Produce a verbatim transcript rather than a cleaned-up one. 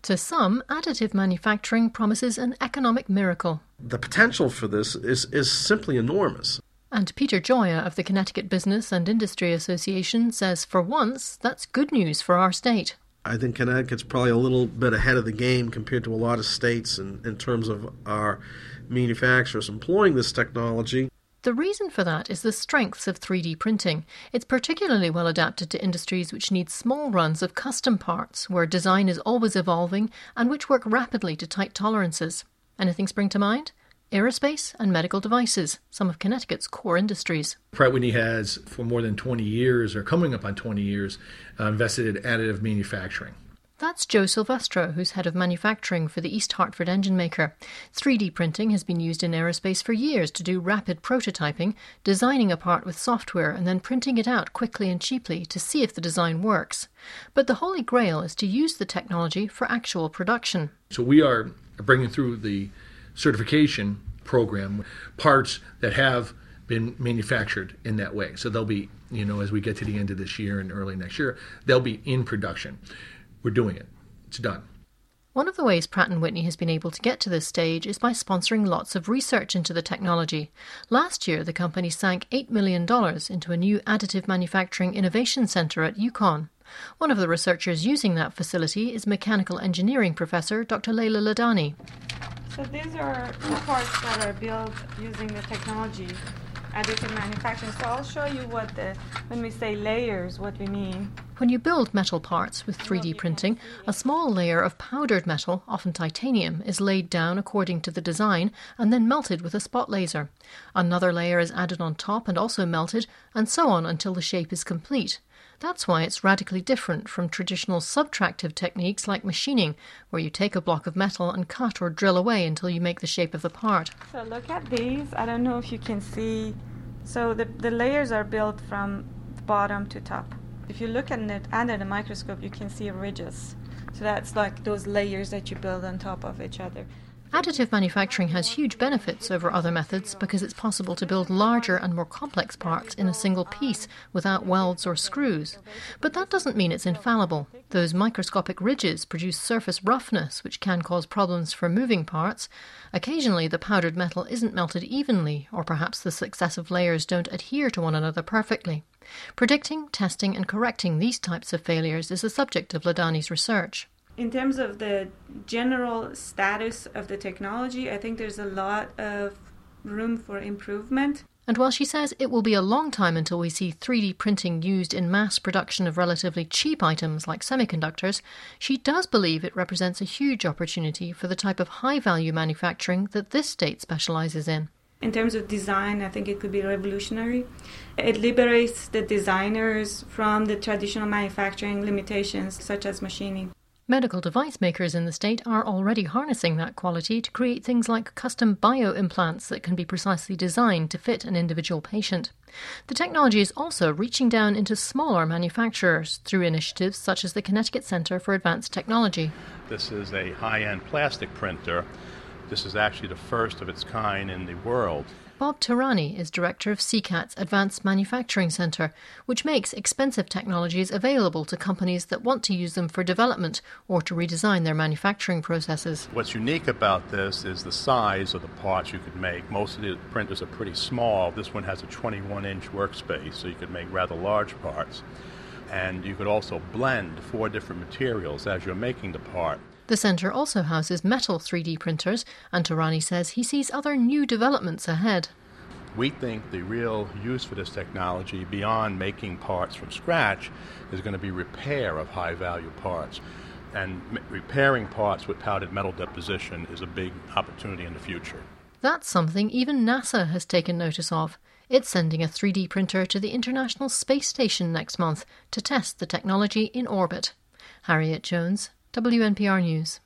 To some, additive manufacturing promises an economic miracle. The potential for this is, is simply enormous. And Peter Joya of the Connecticut Business and Industry Association says for once that's good news for our state. I think Connecticut's probably a little bit ahead of the game compared to a lot of states in, in terms of our manufacturers employing this technology. The reason for that is the strengths of three D printing. It's particularly well adapted to industries which need small runs of custom parts, where design is always evolving and which work rapidly to tight tolerances. Anything spring to mind? Aerospace and medical devices, some of Connecticut's core industries. Pratt Whitney has, for more than twenty years, or coming up on twenty years, uh, invested in additive manufacturing. That's Joe Silvestro, who's head of manufacturing for the East Hartford engine maker. three D printing has been used in aerospace for years to do rapid prototyping, designing a part with software and then printing it out quickly and cheaply to see if the design works. But the holy grail is to use the technology for actual production. So we are bringing through the certification program parts that have been manufactured in that way. So they'll be, you know, as we get to the end of this year and early next year, they'll be in production. We're doing it. It's done. One of the ways Pratt and Whitney has been able to get to this stage is by sponsoring lots of research into the technology. Last year, the company sank eight million dollars into a new additive manufacturing innovation centre at UConn. One of the researchers using that facility is mechanical engineering professor Doctor Leila Ladani. So these are the parts that are built using the technology, additive manufacturing. So I'll show you what the, when we say layers, what we mean. When you build metal parts with three D printing, a small layer of powdered metal, often titanium, is laid down according to the design and then melted with a spot laser. Another layer is added on top and also melted, and so on until the shape is complete. That's why it's radically different from traditional subtractive techniques like machining, where you take a block of metal and cut or drill away until you make the shape of the part. So look at these. I don't know if you can see. So the, the layers are built from bottom to top. If you look at it under the microscope, you can see ridges. So that's like those layers that you build on top of each other. Additive manufacturing has huge benefits over other methods because it's possible to build larger and more complex parts in a single piece without welds or screws. But that doesn't mean it's infallible. Those microscopic ridges produce surface roughness, which can cause problems for moving parts. Occasionally, the powdered metal isn't melted evenly, or perhaps the successive layers don't adhere to one another perfectly. Predicting, testing, and correcting these types of failures is the subject of Ladani's research. In terms of the general status of the technology, I think there's a lot of room for improvement. And while she says it will be a long time until we see three D printing used in mass production of relatively cheap items like semiconductors, she does believe it represents a huge opportunity for the type of high-value manufacturing that this state specialises in. In terms of design, I think it could be revolutionary. It liberates the designers from the traditional manufacturing limitations such as machining. Medical device makers in the state are already harnessing that quality to create things like custom bioimplants that can be precisely designed to fit an individual patient. The technology is also reaching down into smaller manufacturers through initiatives such as the Connecticut Center for Advanced Technology. This is a high-end plastic printer. This is actually the first of its kind in the world. Bob Tarani is director of C CAT's Advanced Manufacturing Center, which makes expensive technologies available to companies that want to use them for development or to redesign their manufacturing processes. What's unique about this is the size of the parts you could make. Most of the printers are pretty small. This one has a twenty-one inch workspace, so you could make rather large parts. And you could also blend four different materials as you're making the part. The centre also houses metal three D printers, and Tarani says he sees other new developments ahead. We think the real use for this technology, beyond making parts from scratch, is going to be repair of high-value parts. And m- repairing parts with powdered metal deposition is a big opportunity in the future. That's something even NASA has taken notice of. It's sending a three D printer to the International Space Station next month to test the technology in orbit. Harriet Jones, W N P R News.